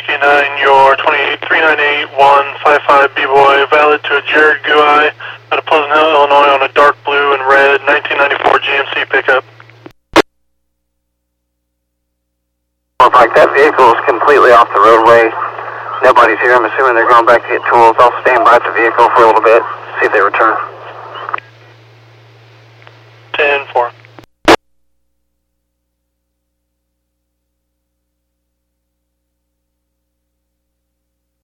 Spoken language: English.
Whiskey 9, your 28398-155 B-Boy, valid to a Jared Guai out of Pleasant Hill, Illinois on a dark blue and red 1994 GMC pickup. Park, that vehicle is completely off the roadway. Nobody's here. I'm assuming they're going back to get tools. I'll stand by the vehicle for a little bit, see if they return.